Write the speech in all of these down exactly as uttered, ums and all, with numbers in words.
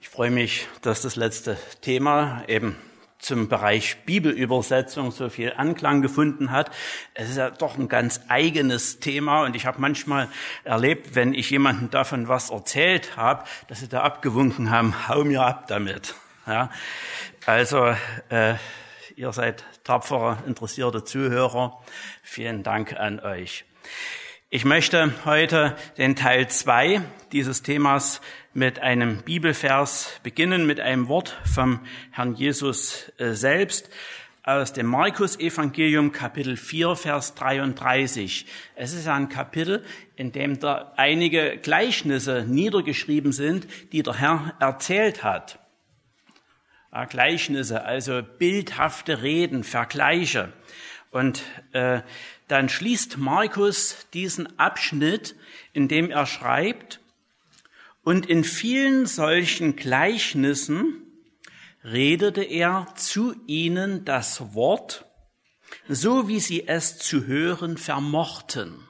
Ich freue mich, dass das letzte Thema eben zum Bereich Bibelübersetzung so viel Anklang gefunden hat. Es ist ja doch ein ganz eigenes Thema und ich habe manchmal erlebt, wenn ich jemandem davon was erzählt habe, dass sie da abgewunken haben, hau mir ab damit. Ja, also äh, ihr seid tapfere, interessierte Zuhörer. Vielen Dank an euch. Ich möchte heute den Teil zwei dieses Themas mit einem Bibelvers beginnen, mit einem Wort vom Herrn Jesus selbst aus dem Markus-Evangelium, Kapitel vier, Vers dreiunddreißig. Es ist ein Kapitel, in dem da einige Gleichnisse niedergeschrieben sind, die der Herr erzählt hat. Ja, Gleichnisse, also bildhafte Reden, Vergleiche. Und äh, dann schließt Markus diesen Abschnitt, in dem er schreibt: Und in vielen solchen Gleichnissen redete er zu ihnen das Wort, so wie sie es zu hören vermochten.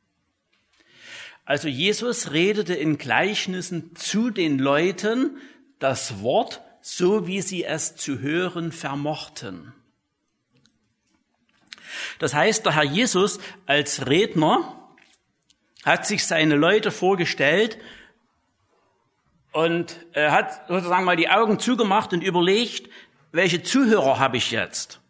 Also Jesus redete in Gleichnissen zu den Leuten das Wort, so wie sie es zu hören vermochten. Das heißt, der Herr Jesus als Redner hat sich seine Leute vorgestellt und er hat sozusagen mal die Augen zugemacht und überlegt, welche Zuhörer habe ich jetzt?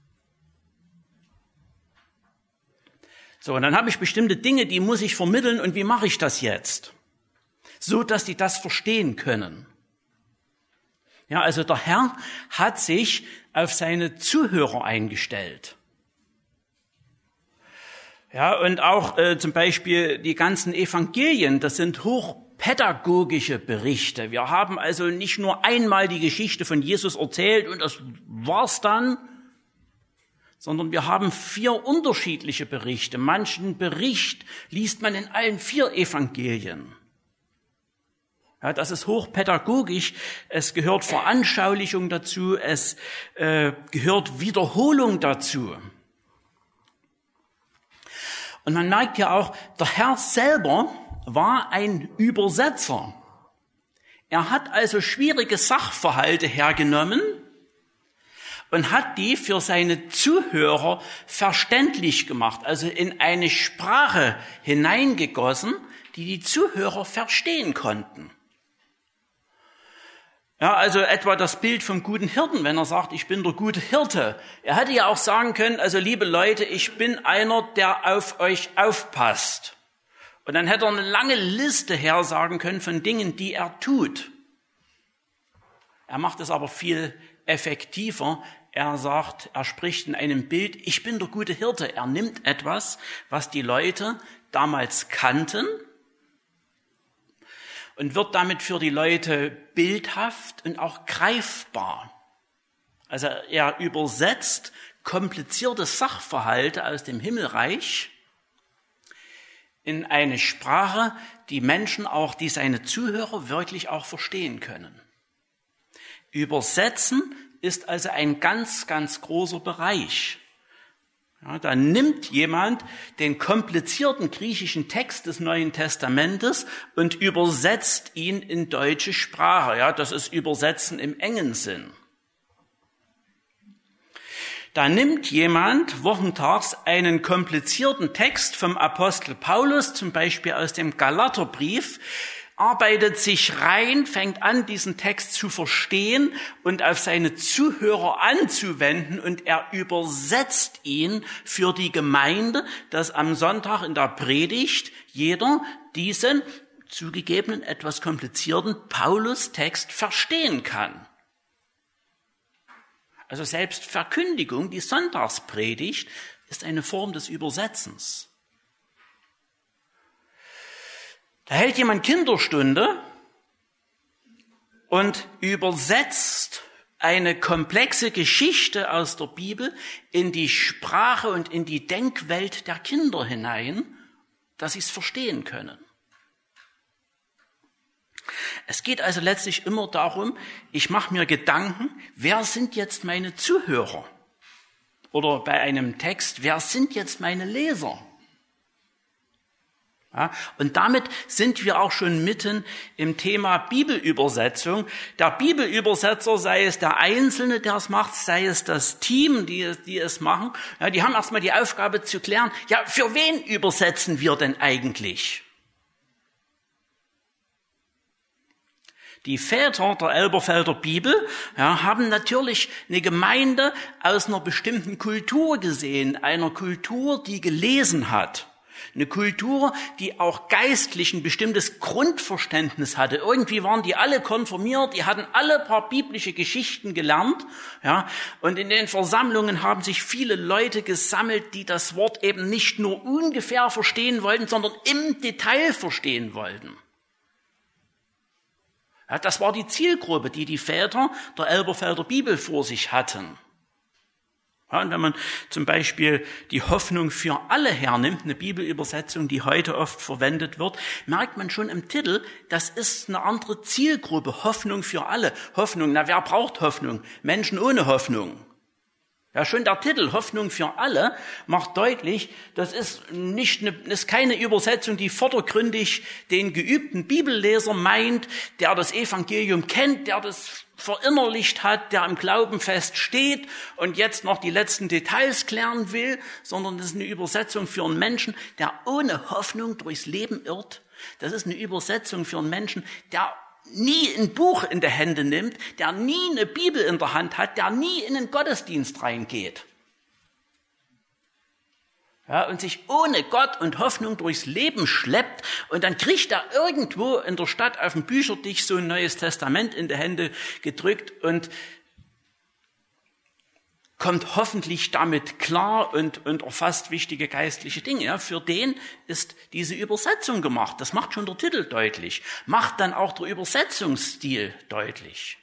So, und dann habe ich bestimmte Dinge, die muss ich vermitteln, und wie mache ich das jetzt? So, dass die das verstehen können. Ja, also der Herr hat sich auf seine Zuhörer eingestellt. Ja, und auch äh, zum Beispiel die ganzen Evangelien, das sind hochpädagogische Berichte. Wir haben also nicht nur einmal die Geschichte von Jesus erzählt und das war's dann, sondern wir haben vier unterschiedliche Berichte. Manchen Bericht liest man in allen vier Evangelien. Ja, das ist hochpädagogisch. Es gehört Veranschaulichung dazu, es äh, gehört Wiederholung dazu. Und man merkt ja auch, der Herr selber war ein Übersetzer. Er hat also schwierige Sachverhalte hergenommen und hat die für seine Zuhörer verständlich gemacht, also in eine Sprache hineingegossen, die die Zuhörer verstehen konnten. Ja, also etwa das Bild vom guten Hirten, wenn er sagt, ich bin der gute Hirte. Er hätte ja auch sagen können, also liebe Leute, ich bin einer, der auf euch aufpasst. Und dann hätte er eine lange Liste hersagen können von Dingen, die er tut. Er macht es aber viel effektiver. Er sagt, er spricht in einem Bild, ich bin der gute Hirte. Er nimmt etwas, was die Leute damals kannten, und wird damit für die Leute bildhaft und auch greifbar. Also er übersetzt komplizierte Sachverhalte aus dem Himmelreich in eine Sprache, die Menschen auch, die seine Zuhörer wirklich auch verstehen können. Übersetzen ist also ein ganz, ganz großer Bereich. Ja, da nimmt jemand den komplizierten griechischen Text des Neuen Testamentes und übersetzt ihn in deutsche Sprache. Ja, das ist Übersetzen im engen Sinn. Da nimmt jemand wochentags einen komplizierten Text vom Apostel Paulus, zum Beispiel aus dem Galaterbrief, arbeitet sich rein, fängt an, diesen Text zu verstehen und auf seine Zuhörer anzuwenden, und er übersetzt ihn für die Gemeinde, dass am Sonntag in der Predigt jeder diesen zugegebenen, etwas komplizierten Paulus-Text verstehen kann. Also selbst Verkündigung, die Sonntagspredigt, ist eine Form des Übersetzens. Da hält jemand Kinderstunde und übersetzt eine komplexe Geschichte aus der Bibel in die Sprache und in die Denkwelt der Kinder hinein, dass sie es verstehen können. Es geht also letztlich immer darum, ich mache mir Gedanken, wer sind jetzt meine Zuhörer? Oder bei einem Text, wer sind jetzt meine Leser? Ja, und damit sind wir auch schon mitten im Thema Bibelübersetzung. Der Bibelübersetzer, sei es der Einzelne, der es macht, sei es das Team, die, die es machen, ja, die haben erstmal die Aufgabe zu klären, ja, für wen übersetzen wir denn eigentlich? Die Väter der Elberfelder Bibel ja, haben natürlich eine Gemeinde aus einer bestimmten Kultur gesehen, einer Kultur, die gelesen hat. Eine Kultur, die auch geistlich ein bestimmtes Grundverständnis hatte. Irgendwie waren die alle konformiert, die hatten alle ein paar biblische Geschichten gelernt. Ja, und in den Versammlungen haben sich viele Leute gesammelt, die das Wort eben nicht nur ungefähr verstehen wollten, sondern im Detail verstehen wollten. Ja, das war die Zielgruppe, die die Väter der Elberfelder Bibel vor sich hatten. Ja, und wenn man zum Beispiel die Hoffnung für alle hernimmt, eine Bibelübersetzung, die heute oft verwendet wird, merkt man schon im Titel, das ist eine andere Zielgruppe, Hoffnung für alle. Hoffnung, na wer braucht Hoffnung? Menschen ohne Hoffnung. Ja, schon der Titel Hoffnung für alle macht deutlich, das ist nicht eine, das ist keine Übersetzung, die vordergründig den geübten Bibelleser meint, der das Evangelium kennt, der das verinnerlicht hat, der im Glauben fest steht und jetzt noch die letzten Details klären will, sondern das ist eine Übersetzung für einen Menschen, der ohne Hoffnung durchs Leben irrt. Das ist eine Übersetzung für einen Menschen, der nie ein Buch in die Hände nimmt, der nie eine Bibel in der Hand hat, der nie in einen Gottesdienst reingeht. Ja, und sich ohne Gott und Hoffnung durchs Leben schleppt und dann kriegt er irgendwo in der Stadt auf dem Büchertisch so ein Neues Testament in die Hände gedrückt und kommt hoffentlich damit klar und, und erfasst wichtige geistliche Dinge. Ja, für den ist diese Übersetzung gemacht. Das macht schon der Titel deutlich. Macht dann auch der Übersetzungsstil deutlich.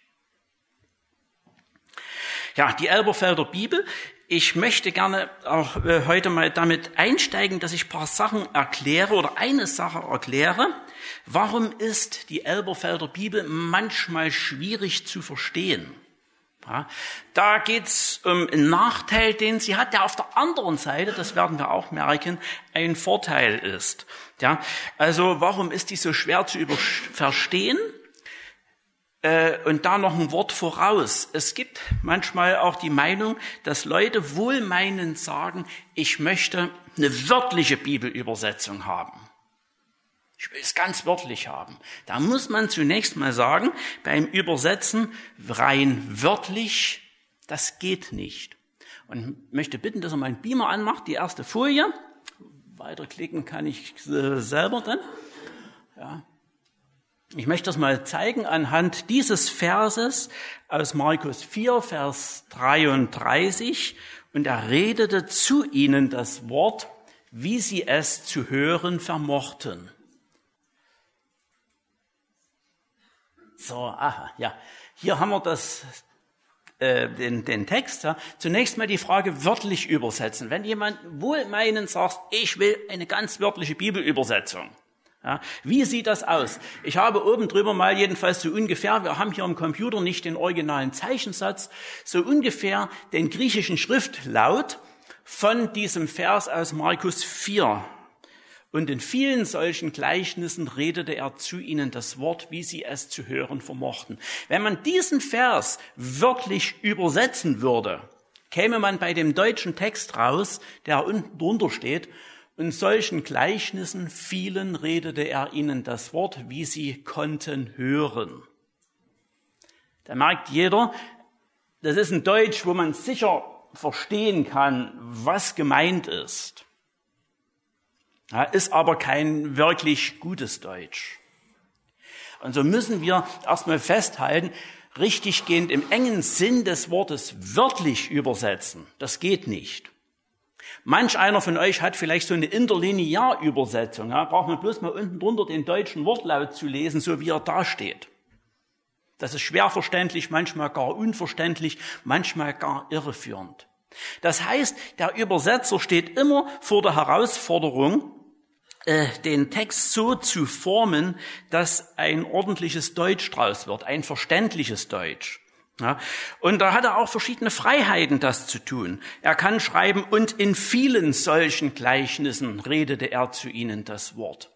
Ja, die Elberfelder Bibel. Ich möchte gerne auch äh, heute mal damit einsteigen, dass ich ein paar Sachen erkläre oder eine Sache erkläre. Warum ist die Elberfelder Bibel manchmal schwierig zu verstehen? Ja, da geht's um einen Nachteil, den sie hat, der auf der anderen Seite, das werden wir auch merken, ein Vorteil ist. Ja, also warum ist die so schwer zu über- verstehen? Äh, und da noch ein Wort voraus. Es gibt manchmal auch die Meinung, dass Leute wohlmeinend sagen, ich möchte eine wörtliche Bibelübersetzung haben. Ich will es ganz wörtlich haben. Da muss man zunächst mal sagen, beim Übersetzen rein wörtlich, das geht nicht. Und ich möchte bitten, dass er meinen Beamer anmacht, die erste Folie. Weiterklicken kann ich äh, selber dann. Ja. Ich möchte das mal zeigen anhand dieses Verses aus Markus vier, Vers dreiunddreißig. Und er redete zu ihnen das Wort, wie sie es zu hören vermochten. So, aha, ja. Hier haben wir das, äh, den, den Text. Ja. Zunächst mal die Frage wörtlich übersetzen. Wenn jemand wohlmeinend sagt, ich will eine ganz wörtliche Bibelübersetzung. Ja, wie sieht das aus? Ich habe oben drüber mal jedenfalls so ungefähr, wir haben hier im Computer nicht den originalen Zeichensatz, so ungefähr den griechischen Schriftlaut von diesem Vers aus Markus vier. Und in vielen solchen Gleichnissen redete er zu ihnen das Wort, wie sie es zu hören vermochten. Wenn man diesen Vers wörtlich übersetzen würde, käme man bei dem deutschen Text raus, der unten drunter steht, in solchen Gleichnissen vielen redete er ihnen das Wort, wie sie konnten hören. Da merkt jeder, das ist ein Deutsch, wo man sicher verstehen kann, was gemeint ist. Ja, ist aber kein wirklich gutes Deutsch. Und so müssen wir erstmal festhalten, richtiggehend im engen Sinn des Wortes wörtlich übersetzen. Das geht nicht. Manch einer von euch hat vielleicht so eine Interlinearübersetzung. Ja, braucht man bloß mal unten drunter den deutschen Wortlaut zu lesen, so wie er da steht. Das ist schwer verständlich, manchmal gar unverständlich, manchmal gar irreführend. Das heißt, der Übersetzer steht immer vor der Herausforderung, den Text so zu formen, dass ein ordentliches Deutsch draus wird, ein verständliches Deutsch. Ja, und da hat er auch verschiedene Freiheiten, das zu tun. Er kann schreiben, und in vielen solchen Gleichnissen redete er zu ihnen das Wort.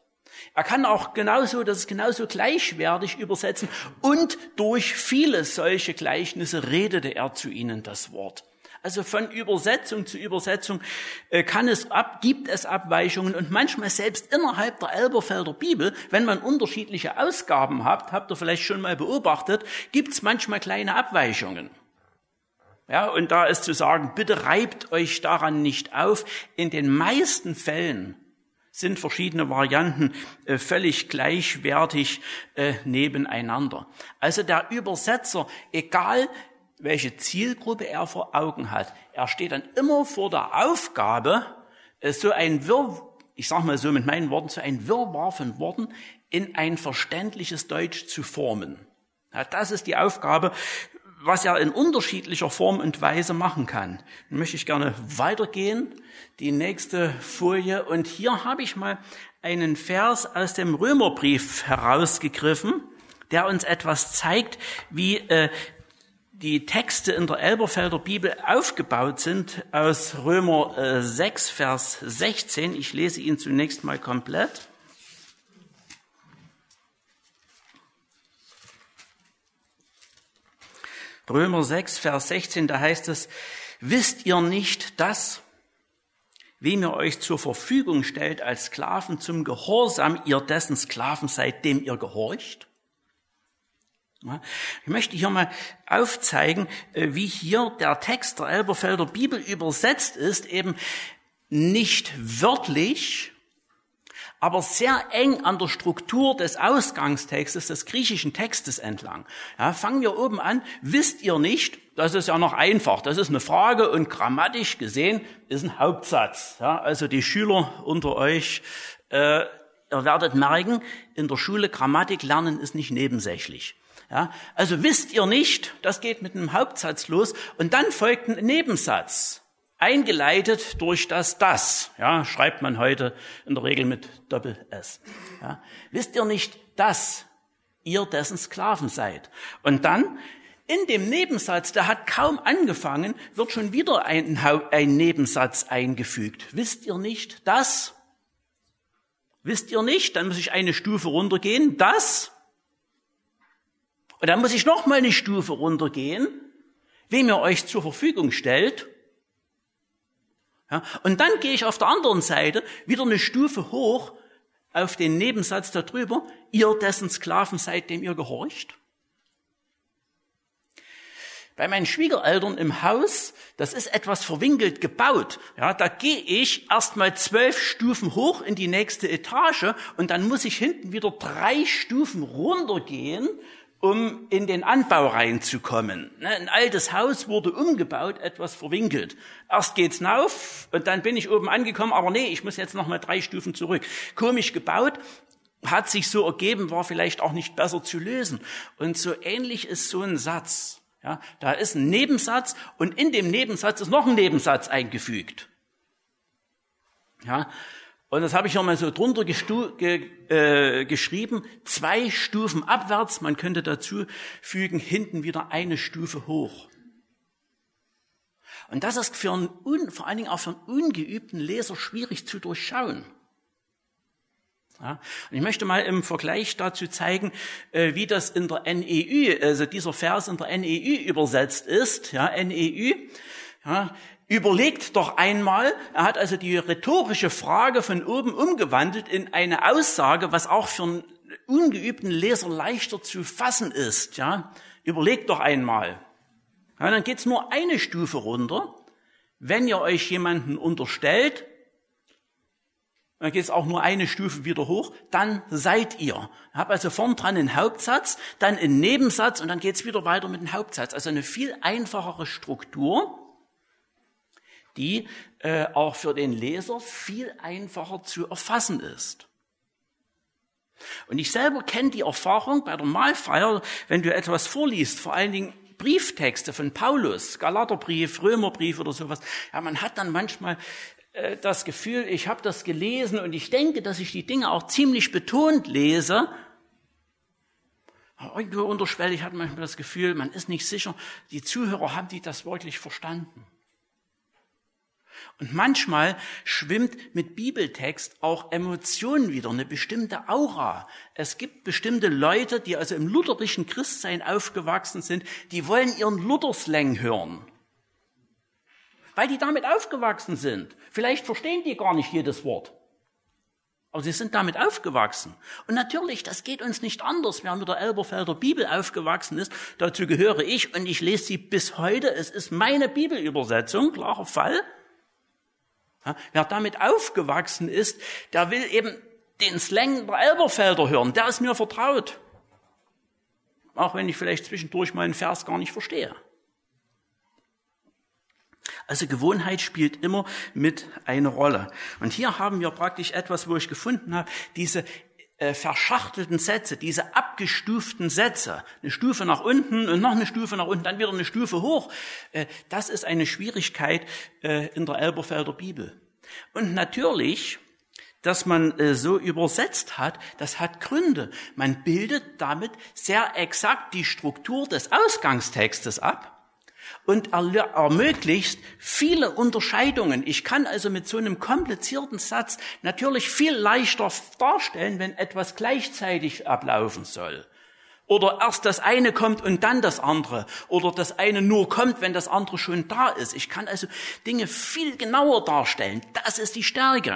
Er kann auch genauso, das ist genauso gleichwertig übersetzen. Und durch viele solche Gleichnisse redete er zu ihnen das Wort. Also von Übersetzung zu Übersetzung äh, kann es ab, gibt es Abweichungen und manchmal selbst innerhalb der Elberfelder Bibel, wenn man unterschiedliche Ausgaben hat, habt ihr vielleicht schon mal beobachtet, gibt es manchmal kleine Abweichungen. Ja, und da ist zu sagen, bitte reibt euch daran nicht auf. In den meisten Fällen sind verschiedene Varianten äh, völlig gleichwertig äh, nebeneinander. Also der Übersetzer, egal welche Zielgruppe er vor Augen hat, er steht dann immer vor der Aufgabe, äh, so ein Wirr, ich sage mal so mit meinen Worten, so ein Wirrwarr von Worten in ein verständliches Deutsch zu formen. Ja, das ist die Aufgabe, was er in unterschiedlicher Form und Weise machen kann. Dann möchte ich gerne weitergehen, die nächste Folie. Und hier habe ich mal einen Vers aus dem Römerbrief herausgegriffen, der uns etwas zeigt, wie äh, die Texte in der Elberfelder Bibel aufgebaut sind, aus Römer äh, sechs, Vers sechzehn. Ich lese ihn zunächst mal komplett. Römer sechs, Vers sechzehn, da heißt es, wisst ihr nicht, dass, wem ihr euch zur Verfügung stellt als Sklaven zum Gehorsam, ihr dessen Sklaven seid, dem ihr gehorcht? Ich möchte hier mal aufzeigen, wie hier der Text der Elberfelder Bibel übersetzt ist, eben nicht wörtlich, aber sehr eng an der Struktur des Ausgangstextes, des griechischen Textes entlang. Ja, fangen wir oben an. Wisst ihr nicht, das ist ja noch einfach, das ist eine Frage und grammatisch gesehen ist ein Hauptsatz. Ja, also die Schüler unter euch, äh, ihr werdet merken, in der Schule Grammatik lernen ist nicht nebensächlich. Ja, also wisst ihr nicht, das geht mit einem Hauptsatz los und dann folgt ein Nebensatz. Eingeleitet durch das Das, ja, schreibt man heute in der Regel mit Doppel-S. Ja. Wisst ihr nicht, dass ihr dessen Sklaven seid? Und dann in dem Nebensatz, der hat kaum angefangen, wird schon wieder ein, ein Nebensatz eingefügt. Wisst ihr nicht, dass? Wisst ihr nicht? Dann muss ich eine Stufe runtergehen, das. Und dann muss ich noch mal eine Stufe runtergehen, wem ihr euch zur Verfügung stellt. Ja, und dann gehe ich auf der anderen Seite wieder eine Stufe hoch auf den Nebensatz darüber, ihr dessen Sklaven seid, dem ihr gehorcht. Bei meinen Schwiegereltern im Haus, das ist etwas verwinkelt gebaut. Ja, da gehe ich erstmal zwölf Stufen hoch in die nächste Etage und dann muss ich hinten wieder drei Stufen runtergehen, um in den Anbau reinzukommen. Ein altes Haus wurde umgebaut, etwas verwinkelt. Erst geht's rauf und dann bin ich oben angekommen, aber nee, ich muss jetzt noch mal drei Stufen zurück. Komisch gebaut, hat sich so ergeben, war vielleicht auch nicht besser zu lösen. Und so ähnlich ist so ein Satz. Ja, da ist ein Nebensatz und in dem Nebensatz ist noch ein Nebensatz eingefügt. Ja, und das habe ich noch mal so drunter gestu- ge- äh, geschrieben, zwei Stufen abwärts, man könnte dazu fügen, hinten wieder eine Stufe hoch. Und das ist für einen, un, vor allen Dingen auch für einen ungeübten Leser schwierig zu durchschauen. Ja, und ich möchte mal im Vergleich dazu zeigen, äh, wie das in der N E Ü, also dieser Vers in der N E Ü übersetzt ist. Ja, N E Ü, ja, überlegt doch einmal, er hat also die rhetorische Frage von oben umgewandelt in eine Aussage, was auch für einen ungeübten Leser leichter zu fassen ist. Ja, überlegt doch einmal. Ja, dann geht's nur eine Stufe runter. Wenn ihr euch jemanden unterstellt, dann geht es auch nur eine Stufe wieder hoch, dann seid ihr. Ich habe also vorn dran einen Hauptsatz, dann einen Nebensatz und dann geht es wieder weiter mit dem Hauptsatz. Also eine viel einfachere Struktur, die äh, auch für den Leser viel einfacher zu erfassen ist. Und ich selber kenne die Erfahrung bei der Mahlfeier, wenn du etwas vorliest, vor allen Dingen Brieftexte von Paulus, Galaterbrief, Römerbrief oder sowas. Ja, man hat dann manchmal äh, das Gefühl, ich habe das gelesen und ich denke, dass ich die Dinge auch ziemlich betont lese. Aber irgendwo unterschwellig hat man manchmal das Gefühl, man ist nicht sicher, die Zuhörer, haben die das wirklich verstanden? Und manchmal schwimmt mit Bibeltext auch Emotionen wieder, eine bestimmte Aura. Es gibt bestimmte Leute, die also im lutherischen Christsein aufgewachsen sind, die wollen ihren Lutherslang hören, weil die damit aufgewachsen sind. Vielleicht verstehen die gar nicht jedes Wort, aber sie sind damit aufgewachsen. Und natürlich, das geht uns nicht anders. Wer mit der Elberfelder Bibel aufgewachsen ist, dazu gehöre ich und ich lese sie bis heute. Es ist meine Bibelübersetzung, klarer Fall. Ja, wer damit aufgewachsen ist, der will eben den Slang der Elberfelder hören. Der ist mir vertraut. Auch wenn ich vielleicht zwischendurch mal einen Vers gar nicht verstehe. Also Gewohnheit spielt immer mit eine Rolle. Und hier haben wir praktisch etwas, wo ich gefunden habe, diese äh, verschachtelten Sätze, diese abgestuften Sätze, eine Stufe nach unten und noch eine Stufe nach unten, dann wieder eine Stufe hoch. Äh, das ist eine Schwierigkeit äh, in der Elberfelder Bibel. Und natürlich, dass man äh, so übersetzt hat, das hat Gründe. Man bildet damit sehr exakt die Struktur des Ausgangstextes ab und ermöglicht viele Unterscheidungen. Ich kann also mit so einem komplizierten Satz natürlich viel leichter darstellen, wenn etwas gleichzeitig ablaufen soll. Oder erst das eine kommt und dann das andere. Oder das eine nur kommt, wenn das andere schon da ist. Ich kann also Dinge viel genauer darstellen. Das ist die Stärke.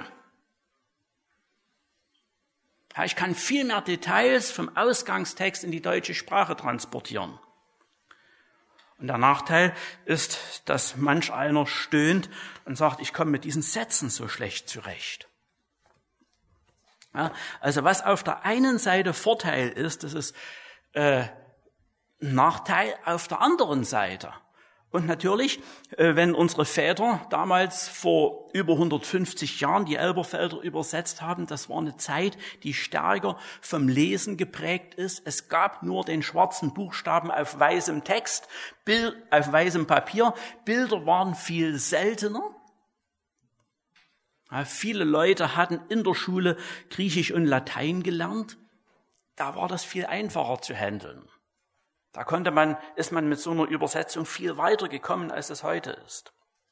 Ja, ich kann viel mehr Details vom Ausgangstext in die deutsche Sprache transportieren. Und der Nachteil ist, dass manch einer stöhnt und sagt, ich komme mit diesen Sätzen so schlecht zurecht. Ja, also was auf der einen Seite Vorteil ist, das ist äh, Nachteil auf der anderen Seite. Und natürlich, äh, wenn unsere Väter damals vor über hundertfünfzig Jahren die Elberfelder übersetzt haben, das war eine Zeit, die stärker vom Lesen geprägt ist. Es gab nur den schwarzen Buchstaben auf weißem Text, Bild, auf weißem Papier. Bilder waren viel seltener. Ja, viele Leute hatten in der Schule Griechisch und Latein gelernt. Da war das viel einfacher zu handeln. Da konnte man, ist man mit so einer Übersetzung viel weiter gekommen, als es heute ist.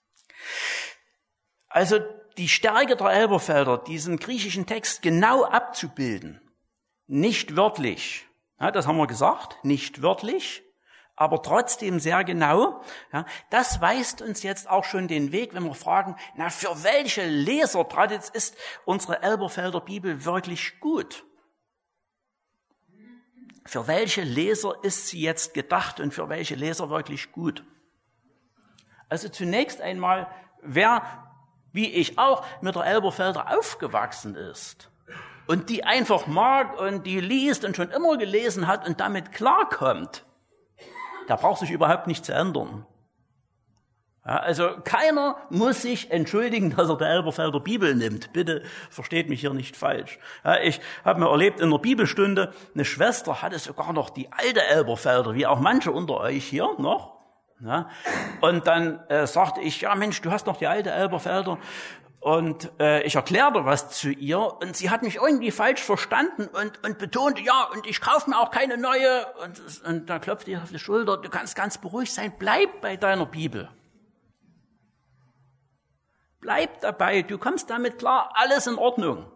Also die Stärke der Elberfelder, diesen griechischen Text genau abzubilden, nicht wörtlich, ja, das haben wir gesagt, nicht wörtlich, aber trotzdem sehr genau, ja, das weist uns jetzt auch schon den Weg, wenn wir fragen, na, für welche Leser ist unsere Elberfelder Bibel wirklich gut? Für welche Leser ist sie jetzt gedacht und für welche Leser wirklich gut? Also zunächst einmal, wer, wie ich auch, mit der Elberfelder aufgewachsen ist und die einfach mag und die liest und schon immer gelesen hat und damit klarkommt, der braucht sich überhaupt nicht zu ändern. Ja, also keiner muss sich entschuldigen, dass er die Elberfelder Bibel nimmt. Bitte versteht mich hier nicht falsch. Ja, ich habe mir erlebt in der Bibelstunde, eine Schwester hatte sogar noch die alte Elberfelder, wie auch manche unter euch hier noch. Ja, und dann äh, sagte ich, ja Mensch, du hast noch die alte Elberfelder. Und äh, ich erklärte was zu ihr und sie hat mich irgendwie falsch verstanden und, und betonte, ja, und ich kaufe mir auch keine neue. Und, und da klopfte ich auf die Schulter, du kannst ganz beruhigt sein, bleib bei deiner Bibel. Bleib dabei, du kommst damit klar, alles in Ordnung.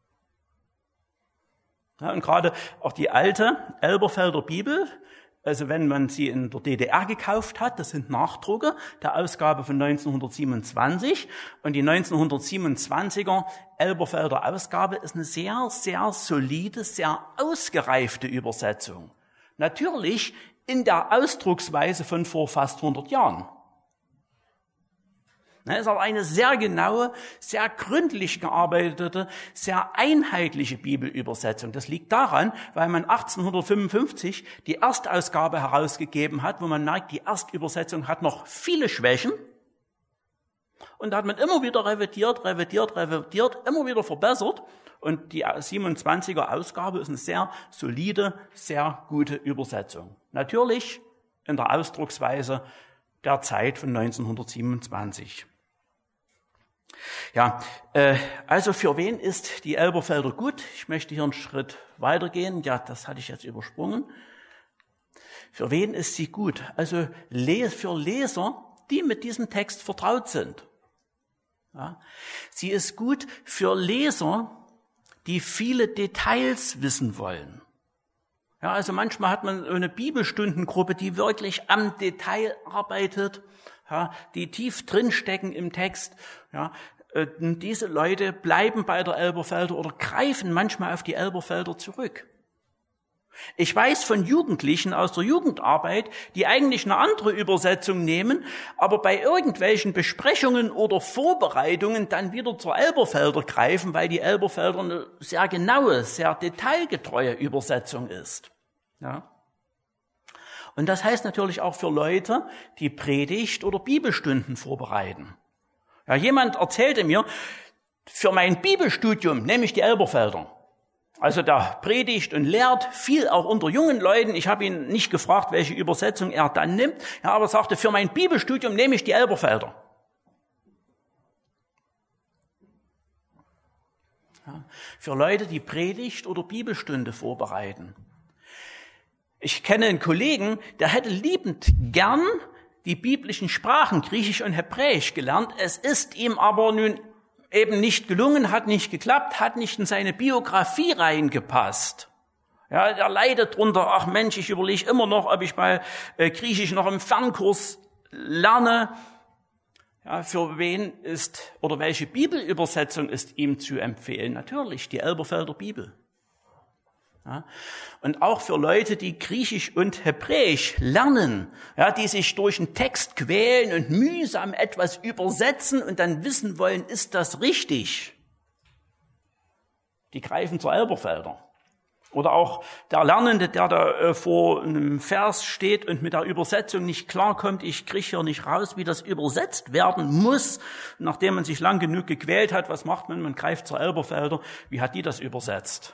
Ja, und gerade auch die alte Elberfelder Bibel, also wenn man sie in der D D R gekauft hat, das sind Nachdrucke der Ausgabe von neunzehnhundertsiebenundzwanzig. Und die neunzehnhundertsiebenundzwanziger Elberfelder Ausgabe ist eine sehr, sehr solide, sehr ausgereifte Übersetzung. Natürlich in der Ausdrucksweise von vor fast hundert Jahren. Es ist aber eine sehr genaue, sehr gründlich gearbeitete, sehr einheitliche Bibelübersetzung. Das liegt daran, weil man achtzehnhundertfünfundfünfzig die Erstausgabe herausgegeben hat, wo man merkt, die Erstübersetzung hat noch viele Schwächen. Und da hat man immer wieder revidiert, revidiert, revidiert, immer wieder verbessert. Und die siebenundzwanziger Ausgabe ist eine sehr solide, sehr gute Übersetzung. Natürlich in der Ausdrucksweise der Zeit von neunzehnhundertsiebenundzwanzig. Ja, äh, also für wen ist die Elberfelder gut? Ich möchte hier einen Schritt weitergehen. Ja, das hatte ich jetzt übersprungen. Für wen ist sie gut? Also für Leser, die mit diesem Text vertraut sind. Ja. Sie ist gut für Leser, die viele Details wissen wollen. Ja, also manchmal hat man eine Bibelstundengruppe, die wirklich am Detail arbeitet, ja, die tief drinstecken im Text. Ja, und diese Leute bleiben bei der Elberfelder oder greifen manchmal auf die Elberfelder zurück. Ich weiß von Jugendlichen aus der Jugendarbeit, die eigentlich eine andere Übersetzung nehmen, aber bei irgendwelchen Besprechungen oder Vorbereitungen dann wieder zur Elberfelder greifen, weil die Elberfelder eine sehr genaue, sehr detailgetreue Übersetzung ist. Ja. Und das heißt natürlich auch für Leute, die Predigt oder Bibelstunden vorbereiten. Ja, jemand erzählte mir, für mein Bibelstudium nehme ich die Elberfelder. Also der predigt und lehrt, viel auch unter jungen Leuten. Ich habe ihn nicht gefragt, welche Übersetzung er dann nimmt, ja, aber sagte, für mein Bibelstudium nehme ich die Elberfelder. Ja, für Leute, die Predigt oder Bibelstunde vorbereiten. Ich kenne einen Kollegen, der hätte liebend gern die biblischen Sprachen, Griechisch und Hebräisch, gelernt. Es ist ihm aber nun eben nicht gelungen, hat nicht geklappt, hat nicht in seine Biografie reingepasst. Ja, er leidet drunter, ach Mensch, ich überlege immer noch, ob ich mal äh, Griechisch noch im Fernkurs lerne. Ja, für wen ist oder welche Bibelübersetzung ist ihm zu empfehlen? Natürlich die Elberfelder Bibel. Ja, und auch für Leute, die Griechisch und Hebräisch lernen, ja, die sich durch den Text quälen und mühsam etwas übersetzen und dann wissen wollen, ist das richtig? Die greifen zur Elberfelder. Oder auch der Lernende, der da äh, vor einem Vers steht und mit der Übersetzung nicht klarkommt, ich kriege hier nicht raus, wie das übersetzt werden muss. Nachdem man sich lang genug gequält hat, was macht man? Man greift zur Elberfelder. Wie hat die das übersetzt?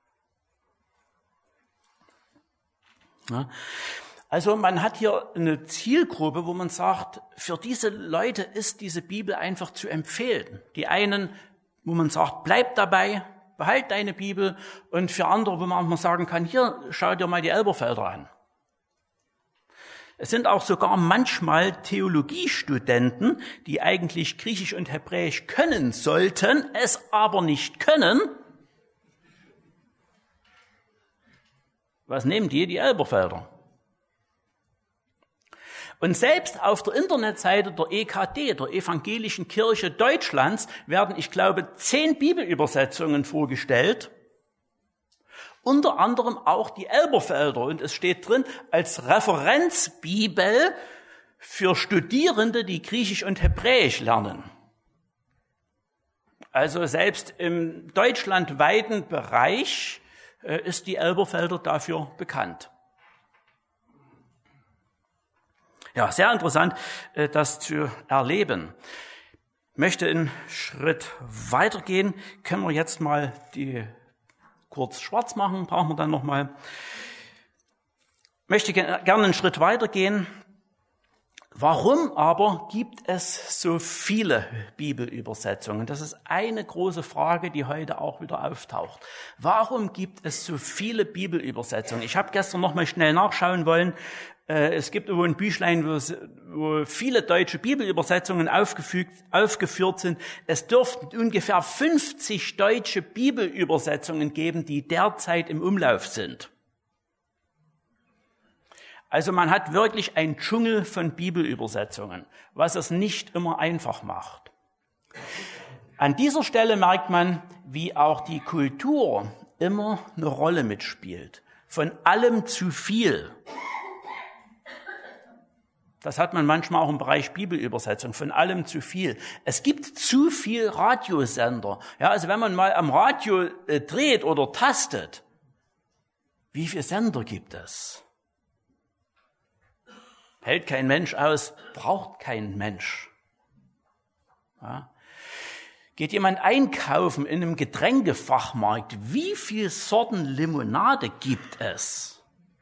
Ja. Also man hat hier eine Zielgruppe, wo man sagt, für diese Leute ist diese Bibel einfach zu empfehlen. Die einen, wo man sagt, bleib dabei, behalt deine Bibel, und für andere, wo man auch mal sagen kann, hier, schau dir mal die Elberfelder an. Es sind auch sogar manchmal Theologiestudenten, die eigentlich Griechisch und Hebräisch können sollten, es aber nicht können. Was nehmen die? Die Elberfelder. Und selbst auf der Internetseite der E K D, der Evangelischen Kirche Deutschlands, werden, ich glaube, zehn Bibelübersetzungen vorgestellt. Unter anderem auch die Elberfelder. Und es steht drin, als Referenzbibel für Studierende, die Griechisch und Hebräisch lernen. Also selbst im deutschlandweiten Bereich ist die Elberfelder dafür bekannt. Ja, sehr interessant, das zu erleben. Ich möchte einen Schritt weitergehen. Können wir jetzt mal die kurz schwarz machen, brauchen wir dann nochmal. Ich möchte gerne einen Schritt weitergehen. Warum aber gibt es so viele Bibelübersetzungen? Das ist eine große Frage, die heute auch wieder auftaucht. Warum gibt es so viele Bibelübersetzungen? Ich habe gestern noch mal schnell nachschauen wollen. Es gibt irgendwo ein Büchlein, wo viele deutsche Bibelübersetzungen aufgefügt, aufgeführt sind. Es dürften ungefähr fünfzig deutsche Bibelübersetzungen geben, die derzeit im Umlauf sind. Also man hat wirklich einen Dschungel von Bibelübersetzungen, was es nicht immer einfach macht. An dieser Stelle merkt man, wie auch die Kultur immer eine Rolle mitspielt. Von allem zu viel. Das hat man manchmal auch im Bereich Bibelübersetzung, von allem zu viel. Es gibt zu viel Radiosender. Ja, also wenn man mal am Radio äh, dreht oder tastet, wie viele Sender gibt es? Hält kein Mensch aus, braucht kein Mensch. Ja. Geht jemand einkaufen in einem Getränkefachmarkt, wie viele Sorten Limonade gibt es?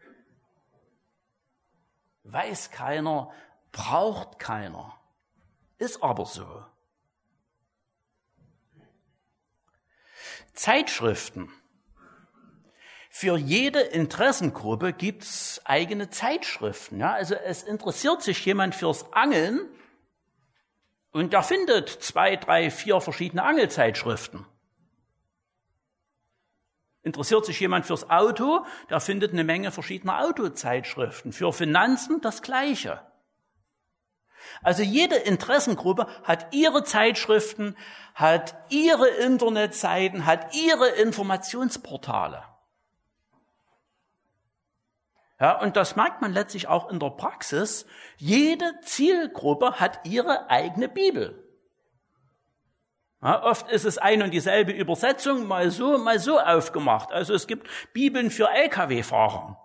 Weiß keiner, braucht keiner. Ist aber so. Zeitschriften. Für jede Interessengruppe gibt's eigene Zeitschriften. Ja, also es interessiert sich jemand fürs Angeln Und der findet zwei, drei, vier verschiedene Angelzeitschriften. Interessiert sich jemand fürs Auto, der findet eine Menge verschiedener Autozeitschriften. Für Finanzen das Gleiche. Also jede Interessengruppe hat ihre Zeitschriften, hat ihre Internetseiten, hat ihre Informationsportale. Ja, und das merkt man letztlich auch in der Praxis. Jede Zielgruppe hat ihre eigene Bibel. Ja, oft ist es ein und dieselbe Übersetzung, mal so, mal so aufgemacht. Also es gibt Bibeln für L K W-Fahrer.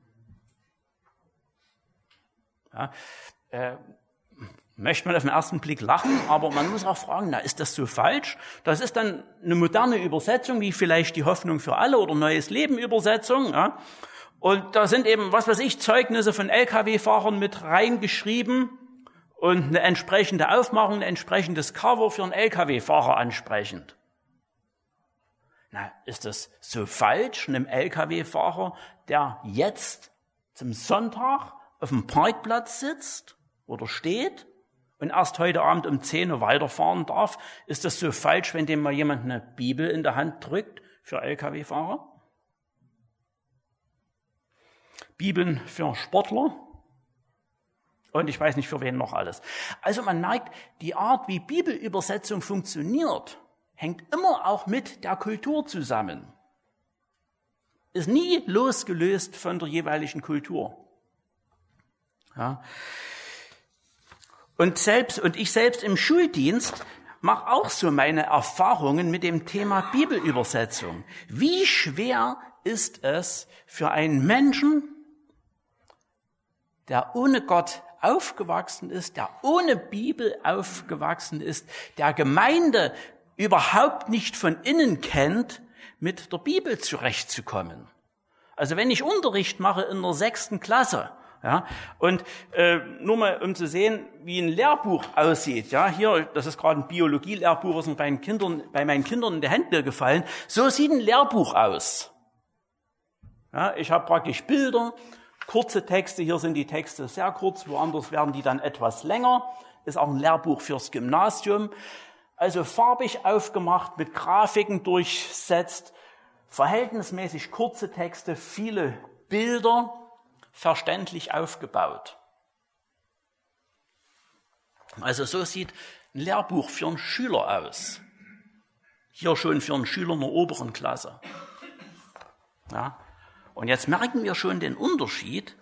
Ja, äh, möchte man auf den ersten Blick lachen, aber man muss auch fragen, na, ist das so falsch? Das ist dann eine moderne Übersetzung, wie vielleicht die Hoffnung für alle oder Neues Leben Übersetzung. Ja. Und da sind eben, was weiß ich, Zeugnisse von L K W-Fahrern mit reingeschrieben und eine entsprechende Aufmachung, ein entsprechendes Cover für einen L K W-Fahrer ansprechend. Na, ist das so falsch, einem L K W-Fahrer, der jetzt zum Sonntag auf dem Parkplatz sitzt oder steht und erst heute Abend um zehn Uhr weiterfahren darf, ist das so falsch, wenn dem mal jemand eine Bibel in der Hand drückt für L K W-Fahrer? Bibeln für Sportler und ich weiß nicht für wen noch alles. Also man merkt, die Art, wie Bibelübersetzung funktioniert, hängt immer auch mit der Kultur zusammen. Ist nie losgelöst von der jeweiligen Kultur. Ja. Und selbst, und ich selbst im Schuldienst mache auch so meine Erfahrungen mit dem Thema Bibelübersetzung. Wie schwer ist es für einen Menschen, der ohne Gott aufgewachsen ist, der ohne Bibel aufgewachsen ist, der Gemeinde überhaupt nicht von innen kennt, mit der Bibel zurechtzukommen. Also wenn ich Unterricht mache in der sechsten Klasse, ja, und äh, nur mal um zu sehen, wie ein Lehrbuch aussieht, ja, hier, das ist gerade ein Biologie-Lehrbuch, was mir bei meinen Kindern, bei meinen Kindern in die Hände gefallen. So sieht ein Lehrbuch aus. Ja, ich habe praktisch Bilder, kurze Texte, hier sind die Texte sehr kurz, woanders werden die dann etwas länger. Ist auch ein Lehrbuch fürs Gymnasium. Also farbig aufgemacht, mit Grafiken durchsetzt, verhältnismäßig kurze Texte, viele Bilder, verständlich aufgebaut. Also so sieht ein Lehrbuch für einen Schüler aus. Hier schon für einen Schüler in der oberen Klasse. Ja. Und jetzt merken wir schon den Unterschied.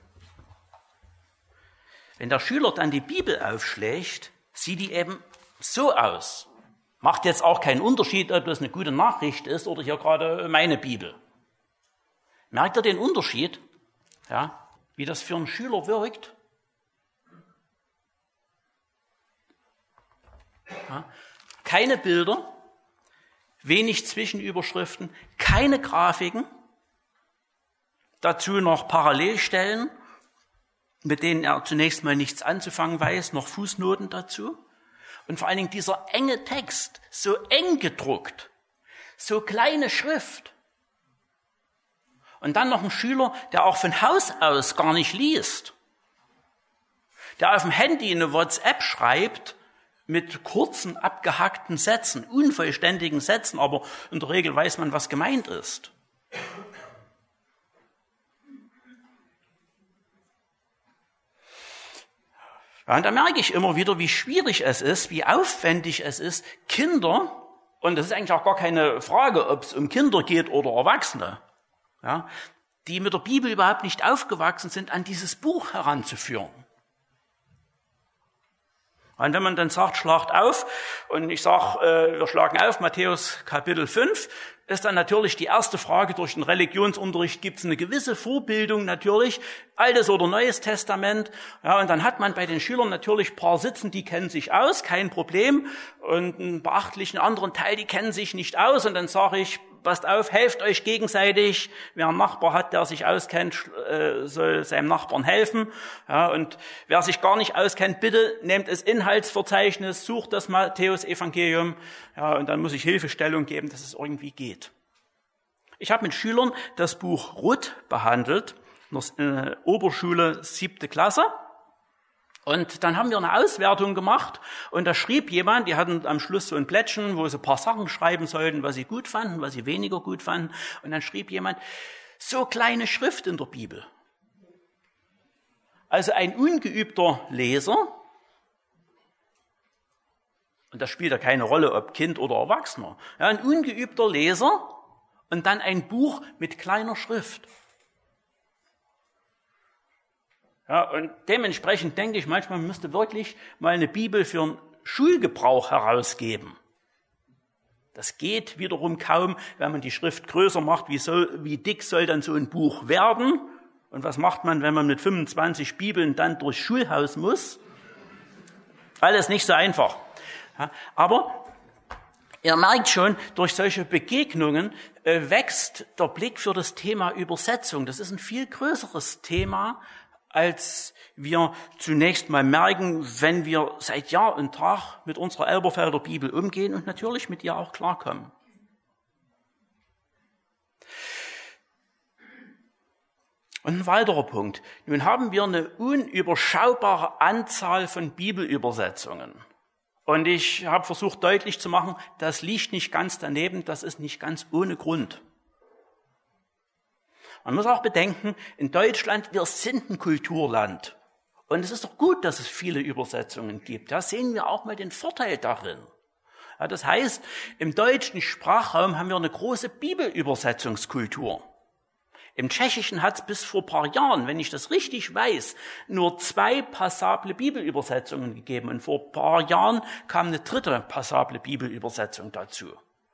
Wenn der Schüler dann die Bibel aufschlägt, sieht die eben so aus. Macht jetzt auch keinen Unterschied, ob das eine gute Nachricht ist oder hier gerade meine Bibel. Merkt ihr den Unterschied? Ja, wie das für einen Schüler wirkt? Ja, keine Bilder, wenig Zwischenüberschriften, keine Grafiken. Dazu noch Parallelstellen, mit denen er zunächst mal nichts anzufangen weiß, noch Fußnoten dazu. Und vor allen Dingen dieser enge Text, so eng gedruckt, so kleine Schrift. Und dann noch ein Schüler, der auch von Haus aus gar nicht liest, der auf dem Handy eine WhatsApp schreibt mit kurzen, abgehackten Sätzen, unvollständigen Sätzen, aber in der Regel weiß man, was gemeint ist. Ja, und da merke ich immer wieder, wie schwierig es ist, wie aufwendig es ist, Kinder, und das ist eigentlich auch gar keine Frage, ob es um Kinder geht oder Erwachsene, ja, die mit der Bibel überhaupt nicht aufgewachsen sind, an dieses Buch heranzuführen. Und wenn man dann sagt, schlagt auf, und ich sage, äh, wir schlagen auf, Matthäus Kapitel fünf, ist dann natürlich die erste Frage, durch den Religionsunterricht gibt es eine gewisse Vorbildung natürlich, Altes oder Neues Testament. Ja, und dann hat man bei den Schülern natürlich ein paar sitzen, die kennen sich aus, kein Problem. Und einen beachtlichen anderen Teil, die kennen sich nicht aus. Und dann sage ich, passt auf, helft euch gegenseitig. Wer einen Nachbar hat, der sich auskennt, soll seinem Nachbarn helfen. Ja, und wer sich gar nicht auskennt, bitte nehmt das Inhaltsverzeichnis, sucht das Matthäus-Evangelium. Ja, und dann muss ich Hilfestellung geben, dass es irgendwie geht. Ich habe mit Schülern das Buch Ruth behandelt, in der Oberschule siebte Klasse. Und dann haben wir eine Auswertung gemacht und da schrieb jemand, die hatten am Schluss so ein Blättchen, wo sie ein paar Sachen schreiben sollten, was sie gut fanden, was sie weniger gut fanden. Und dann schrieb jemand, so kleine Schrift in der Bibel. Also ein ungeübter Leser, und das spielt ja keine Rolle, ob Kind oder Erwachsener, ja, ein ungeübter Leser und dann ein Buch mit kleiner Schrift. Ja, und dementsprechend denke ich manchmal, man müsste wirklich mal eine Bibel für einen Schulgebrauch herausgeben. Das geht wiederum kaum, wenn man die Schrift größer macht. Wie, soll, wie dick soll dann so ein Buch werden? Und was macht man, wenn man mit fünfundzwanzig Bibeln dann durchs Schulhaus muss? Alles nicht so einfach. Ja, aber ihr merkt schon, durch solche Begegnungen äh, wächst der Blick für das Thema Übersetzung. Das ist ein viel größeres Thema, als wir zunächst mal merken, wenn wir seit Jahr und Tag mit unserer Elberfelder Bibel umgehen und natürlich mit ihr auch klarkommen. Und ein weiterer Punkt. Nun haben wir eine unüberschaubare Anzahl von Bibelübersetzungen. Und ich habe versucht deutlich zu machen, das liegt nicht ganz daneben, das ist nicht ganz ohne Grund. Man muss auch bedenken, in Deutschland, wir sind ein Kulturland. Und es ist doch gut, dass es viele Übersetzungen gibt. Da sehen wir auch mal den Vorteil darin. Ja, das heißt, im deutschen Sprachraum haben wir eine große Bibelübersetzungskultur. Im Tschechischen hat es bis vor ein paar Jahren, wenn ich das richtig weiß, nur zwei passable Bibelübersetzungen gegeben. Und vor ein paar Jahren kam eine dritte passable Bibelübersetzung dazu.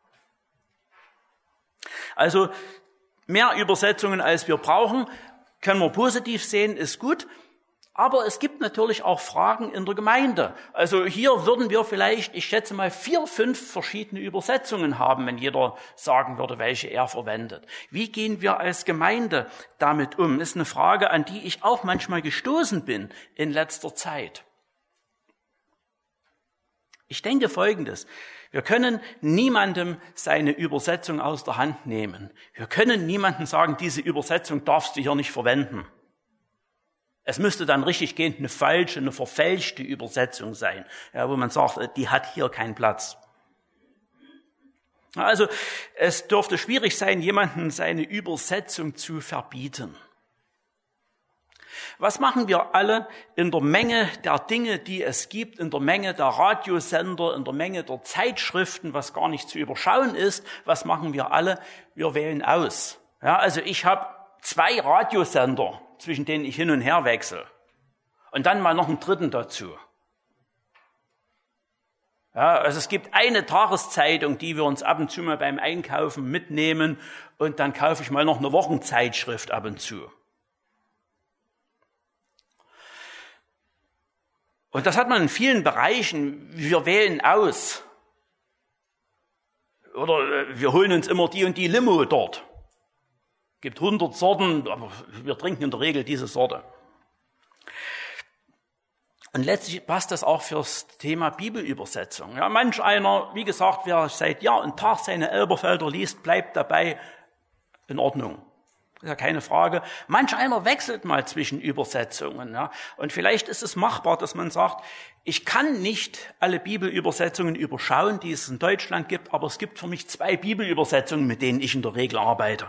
Also mehr Übersetzungen, als wir brauchen, können wir positiv sehen, ist gut. Aber es gibt natürlich auch Fragen in der Gemeinde. Also hier würden wir vielleicht, ich schätze mal, vier, fünf verschiedene Übersetzungen haben, wenn jeder sagen würde, welche er verwendet. Wie gehen wir als Gemeinde damit um? Das ist eine Frage, an die ich auch manchmal gestoßen bin in letzter Zeit. Ich denke Folgendes. Wir können niemandem seine Übersetzung aus der Hand nehmen. Wir können niemandem sagen, diese Übersetzung darfst du hier nicht verwenden. Es müsste dann richtig gehend eine falsche, eine verfälschte Übersetzung sein, ja, wo man sagt, die hat hier keinen Platz. Also es dürfte schwierig sein, jemandem seine Übersetzung zu verbieten. Was machen wir alle in der Menge der Dinge, die es gibt, in der Menge der Radiosender, in der Menge der Zeitschriften, was gar nicht zu überschauen ist? Was machen wir alle? Wir wählen aus. Ja, also ich habe zwei Radiosender, zwischen denen ich hin und her wechsle. Und dann mal noch einen dritten dazu. Ja, also es gibt eine Tageszeitung, die wir uns ab und zu mal beim Einkaufen mitnehmen und dann kaufe ich mal noch eine Wochenzeitschrift ab und zu. Und das hat man in vielen Bereichen. Wir wählen aus. Oder wir holen uns immer die und die Limo dort. Es gibt hundert Sorten, aber wir trinken in der Regel diese Sorte. Und letztlich passt das auch fürs Thema Bibelübersetzung. Ja, manch einer, wie gesagt, wer seit Jahr und Tag seine Elberfelder liest, bleibt dabei in Ordnung. Ist ja keine Frage. Manch einer wechselt mal zwischen Übersetzungen. Ja. Und vielleicht ist es machbar, dass man sagt, ich kann nicht alle Bibelübersetzungen überschauen, die es in Deutschland gibt, aber es gibt für mich zwei Bibelübersetzungen, mit denen ich in der Regel arbeite.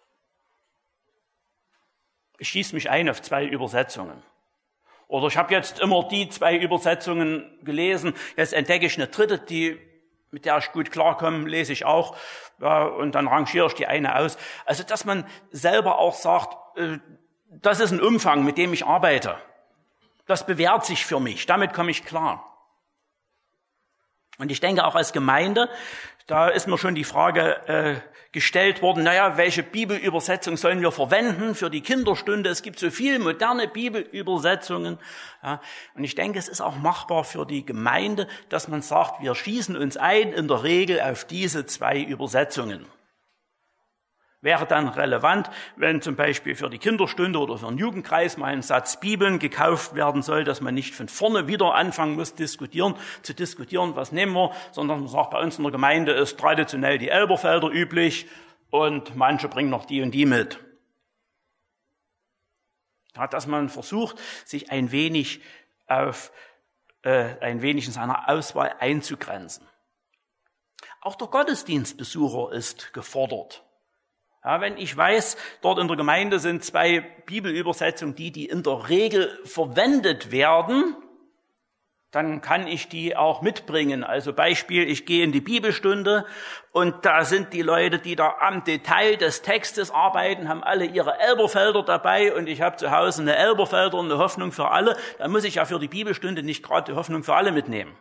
Ich schieße mich ein auf zwei Übersetzungen. Oder ich habe jetzt immer die zwei Übersetzungen gelesen, jetzt entdecke ich eine dritte, die, mit der ich gut klarkomme, lese ich auch, ja, und dann rangiere ich die eine aus. Also dass man selber auch sagt, äh, das ist ein Umfang, mit dem ich arbeite. Das bewährt sich für mich, damit komme ich klar. Und ich denke auch als Gemeinde, da ist mir schon die Frage äh, gestellt worden, naja, welche Bibelübersetzung sollen wir verwenden für die Kinderstunde? Es gibt so viele moderne Bibelübersetzungen. Ja, und ich denke, es ist auch machbar für die Gemeinde, dass man sagt, wir schießen uns ein in der Regel auf diese zwei Übersetzungen. Wäre dann relevant, wenn zum Beispiel für die Kinderstunde oder für einen Jugendkreis mal ein Satz Bibeln gekauft werden soll, dass man nicht von vorne wieder anfangen muss, diskutieren, zu diskutieren, was nehmen wir, sondern man sagt, bei uns in der Gemeinde ist traditionell die Elberfelder üblich und manche bringen noch die und die mit. Ja, dass man versucht, sich ein wenig auf äh, ein wenig in seiner Auswahl einzugrenzen. Auch der Gottesdienstbesucher ist gefordert. Ja, wenn ich weiß, dort in der Gemeinde sind zwei Bibelübersetzungen, die, die in der Regel verwendet werden, dann kann ich die auch mitbringen. Also Beispiel, ich gehe in die Bibelstunde und da sind die Leute, die da am Detail des Textes arbeiten, haben alle ihre Elberfelder dabei und ich habe zu Hause eine Elberfelder und eine Hoffnung für alle. Dann muss ich ja für die Bibelstunde nicht gerade die Hoffnung für alle mitnehmen.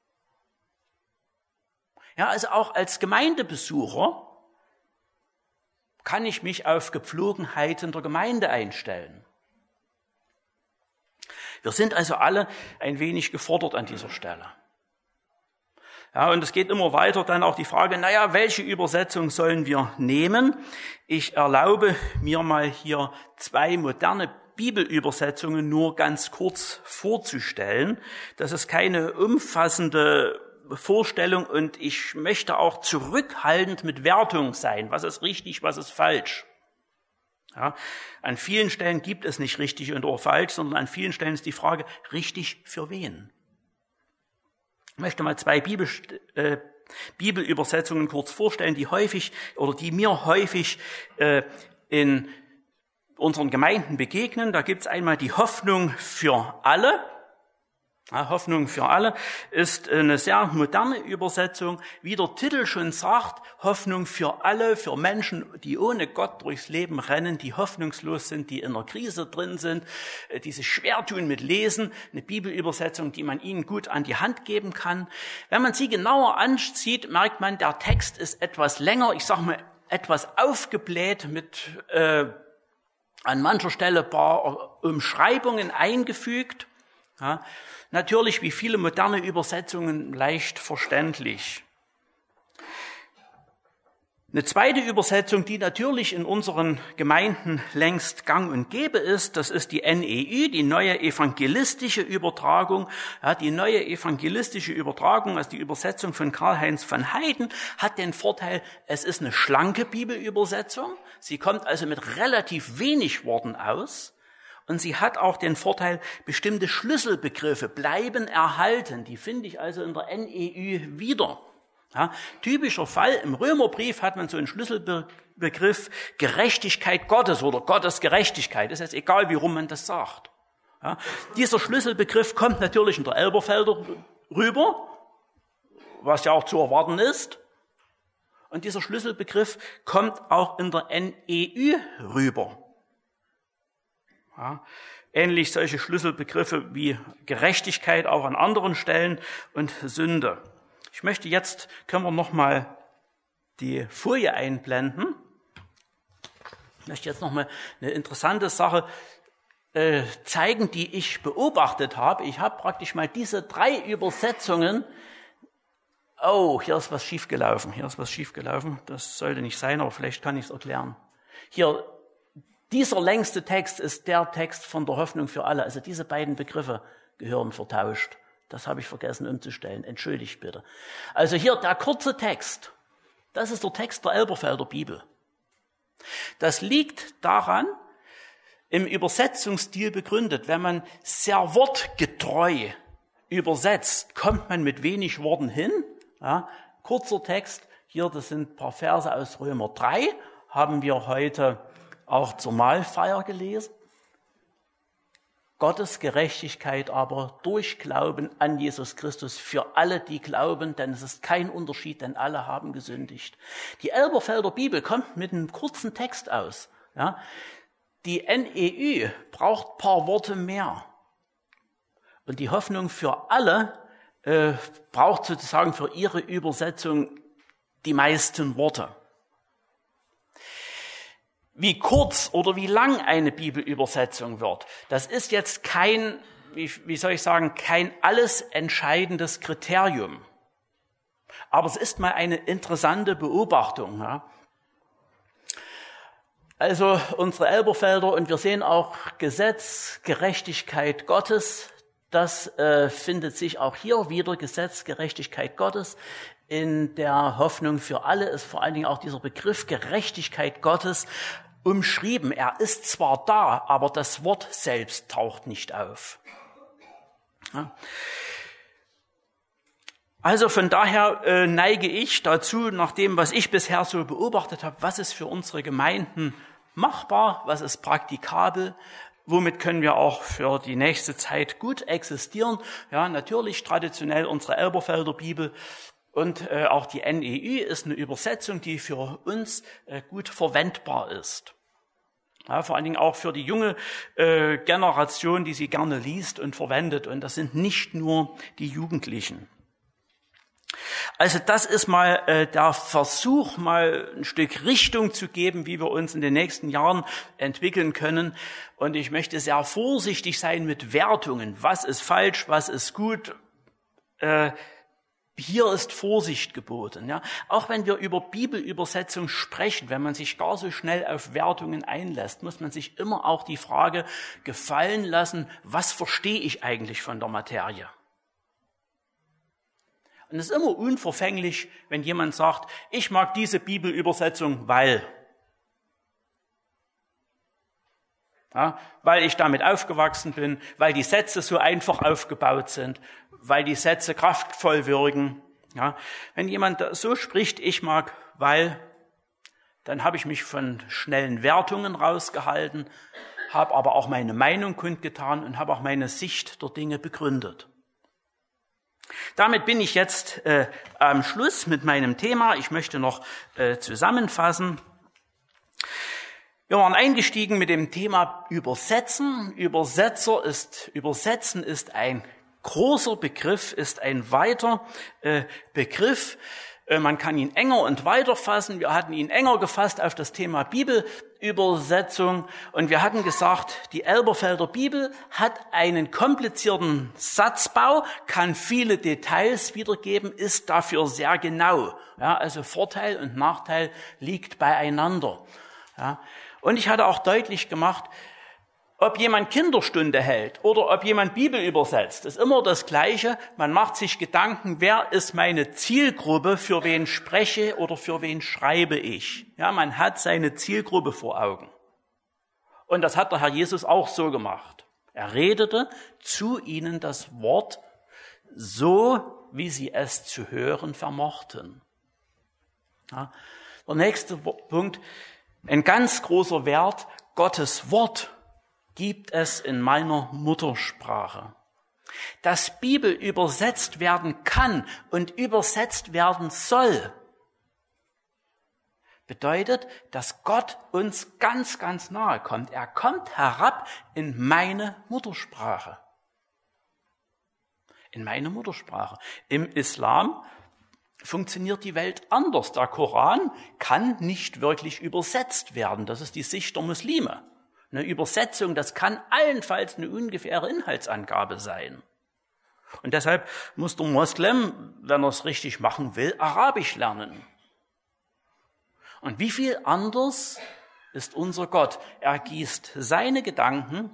Ja, also auch als Gemeindebesucher kann ich mich auf Gepflogenheiten der Gemeinde einstellen. Wir sind also alle ein wenig gefordert an dieser Stelle. Ja, und es geht immer weiter dann auch die Frage, naja, welche Übersetzung sollen wir nehmen? Ich erlaube mir mal hier zwei moderne Bibelübersetzungen nur ganz kurz vorzustellen. Das ist keine umfassende Vorstellung und ich möchte auch zurückhaltend mit Wertung sein. Was ist richtig, was ist falsch? Ja, an vielen Stellen gibt es nicht richtig und oder falsch, sondern an vielen Stellen ist die Frage, richtig für wen? Ich möchte mal zwei Bibel, äh, Bibelübersetzungen kurz vorstellen, die häufig oder die mir häufig äh, in unseren Gemeinden begegnen. Da gibt es einmal die Hoffnung für alle. Ja, Hoffnung für alle ist eine sehr moderne Übersetzung. Wie der Titel schon sagt, Hoffnung für alle, für Menschen, die ohne Gott durchs Leben rennen, die hoffnungslos sind, die in einer Krise drin sind, die sich schwer tun mit Lesen. Eine Bibelübersetzung, die man ihnen gut an die Hand geben kann. Wenn man sie genauer ansieht, merkt man, der Text ist etwas länger, ich sage mal etwas aufgebläht mit äh, an mancher Stelle ein paar Umschreibungen eingefügt. Ja, natürlich, wie viele moderne Übersetzungen, leicht verständlich. Eine zweite Übersetzung, die natürlich in unseren Gemeinden längst gang und gäbe ist, das ist die N E Ü, die neue evangelistische Übertragung. Ja, die neue evangelistische Übertragung, also die Übersetzung von Karl-Heinz von Heiden, hat den Vorteil, es ist eine schlanke Bibelübersetzung. Sie kommt also mit relativ wenig Worten aus. Und sie hat auch den Vorteil, bestimmte Schlüsselbegriffe bleiben erhalten. Die finde ich also in der N E Ü wieder. Ja, typischer Fall, im Römerbrief hat man so einen Schlüsselbegriff Gerechtigkeit Gottes oder Gottes Gerechtigkeit. Ist jetzt egal, wie rum man das sagt. Ja, dieser Schlüsselbegriff kommt natürlich in der Elberfelder rüber, was ja auch zu erwarten ist. Und dieser Schlüsselbegriff kommt auch in der N E Ü rüber. Ja, ähnlich solche Schlüsselbegriffe wie Gerechtigkeit auch an anderen Stellen und Sünde. Ich möchte jetzt, können wir noch mal die Folie einblenden. Ich möchte jetzt noch mal eine interessante Sache äh, zeigen, die ich beobachtet habe. Ich habe praktisch mal diese drei Übersetzungen. Oh, hier ist was schiefgelaufen. Hier ist was schiefgelaufen. Das sollte nicht sein, aber vielleicht kann ich es erklären. Hier, dieser längste Text ist der Text von der Hoffnung für alle. Also diese beiden Begriffe gehören vertauscht. Das habe ich vergessen umzustellen. Entschuldigt bitte. Also hier der kurze Text. Das ist der Text der Elberfelder Bibel. Das liegt daran, im Übersetzungsstil begründet. Wenn man sehr wortgetreu übersetzt, kommt man mit wenig Worten hin. Ja, kurzer Text. Hier, das sind ein paar Verse aus Römer drei. Haben wir heute auch zur Mahlfeier gelesen. Gottes Gerechtigkeit aber durch Glauben an Jesus Christus für alle, die glauben, denn es ist kein Unterschied, denn alle haben gesündigt. Die Elberfelder Bibel kommt mit einem kurzen Text aus. Ja. Die N E Ü braucht ein paar Worte mehr. Und die Hoffnung für alle äh, braucht sozusagen für ihre Übersetzung die meisten Worte. Wie kurz oder wie lang eine Bibelübersetzung wird, das ist jetzt kein, wie, wie soll ich sagen, kein alles entscheidendes Kriterium. Aber es ist mal eine interessante Beobachtung. Ja. Also unsere Elberfelder, und wir sehen auch Gesetz, Gerechtigkeit Gottes, das äh, findet sich auch hier wieder, Gesetz, Gerechtigkeit Gottes. In der Hoffnung für alle ist vor allen Dingen auch dieser Begriff Gerechtigkeit Gottes umschrieben. Er ist zwar da, aber das Wort selbst taucht nicht auf. Also von daher äh, neige ich dazu, nach dem, was ich bisher so beobachtet habe, was ist für unsere Gemeinden machbar, was ist praktikabel, womit können wir auch für die nächste Zeit gut existieren. Ja, natürlich traditionell unsere Elberfelder Bibel und äh, auch die N E Ü ist eine Übersetzung, die für uns äh, gut verwendbar ist. Ja, vor allen Dingen auch für die junge äh, Generation, die sie gerne liest und verwendet. Und das sind nicht nur die Jugendlichen. Also das ist mal äh, der Versuch, mal ein Stück Richtung zu geben, wie wir uns in den nächsten Jahren entwickeln können. Und ich möchte sehr vorsichtig sein mit Wertungen. Was ist falsch, was ist gut? Äh, hier ist Vorsicht geboten. Ja? Auch wenn wir über Bibelübersetzung sprechen, wenn man sich gar so schnell auf Wertungen einlässt, muss man sich immer auch die Frage gefallen lassen, was verstehe ich eigentlich von der Materie? Und es ist immer unverfänglich, wenn jemand sagt, ich mag diese Bibelübersetzung, weil. Ja, weil ich damit aufgewachsen bin, weil die Sätze so einfach aufgebaut sind, weil die Sätze kraftvoll wirken. Ja, wenn jemand so spricht, ich mag, weil, dann habe ich mich von schnellen Wertungen rausgehalten, habe aber auch meine Meinung kundgetan und habe auch meine Sicht der Dinge begründet. Damit bin ich jetzt äh, am Schluss mit meinem Thema. Ich möchte noch äh, zusammenfassen. Wir waren eingestiegen mit dem Thema Übersetzen. Übersetzer ist, Übersetzen ist ein großer Begriff, ist ein weiter äh, Begriff. Äh, man kann ihn enger und weiter fassen. Wir hatten ihn enger gefasst auf das Thema Bibelübersetzung. Und wir hatten gesagt, die Elberfelder Bibel hat einen komplizierten Satzbau, kann viele Details wiedergeben, ist dafür sehr genau. Ja, also Vorteil und Nachteil liegt beieinander. Ja. Und ich hatte auch deutlich gemacht, ob jemand Kinderstunde hält oder ob jemand Bibel übersetzt, ist immer das Gleiche. Man macht sich Gedanken, wer ist meine Zielgruppe, für wen spreche oder für wen schreibe ich. Ja, man hat seine Zielgruppe vor Augen. Und das hat der Herr Jesus auch so gemacht. Er redete zu ihnen das Wort so, wie sie es zu hören vermochten. Ja, der nächste Punkt, ein ganz großer Wert, Gottes Wort gibt es in meiner Muttersprache. Dass Bibel übersetzt werden kann und übersetzt werden soll, bedeutet, dass Gott uns ganz, ganz nahe kommt. Er kommt herab in meine Muttersprache. In meine Muttersprache. Im Islam funktioniert die Welt anders. Der Koran kann nicht wirklich übersetzt werden. Das ist die Sicht der Muslime. Eine Übersetzung, das kann allenfalls eine ungefähre Inhaltsangabe sein. Und deshalb muss der Moslem, wenn er es richtig machen will, Arabisch lernen. Und wie viel anders ist unser Gott? Er gießt seine Gedanken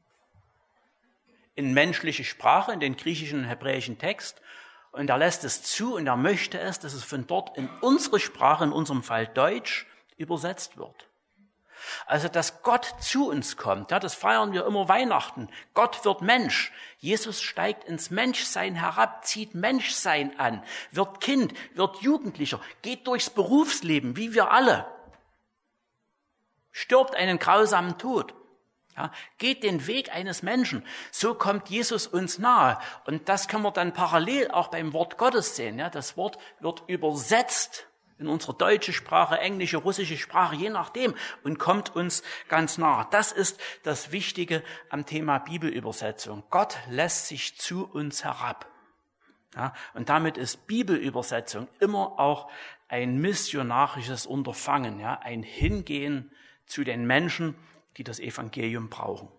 in menschliche Sprache, in den griechischen und hebräischen Text, und er lässt es zu und er möchte es, dass es von dort in unsere Sprache, in unserem Fall Deutsch, übersetzt wird. Also, dass Gott zu uns kommt, ja, das feiern wir immer Weihnachten. Gott wird Mensch. Jesus steigt ins Menschsein herab, zieht Menschsein an, wird Kind, wird Jugendlicher, geht durchs Berufsleben, wie wir alle. Stirbt einen grausamen Tod. Ja, geht den Weg eines Menschen. So kommt Jesus uns nahe. Und das können wir dann parallel auch beim Wort Gottes sehen. Ja, das Wort wird übersetzt in unsere deutsche Sprache, englische, russische Sprache, je nachdem, und kommt uns ganz nahe. Das ist das Wichtige am Thema Bibelübersetzung. Gott lässt sich zu uns herab. Ja, und damit ist Bibelübersetzung immer auch ein missionarisches Unterfangen, ja, ein Hingehen zu den Menschen, die das Evangelium brauchen.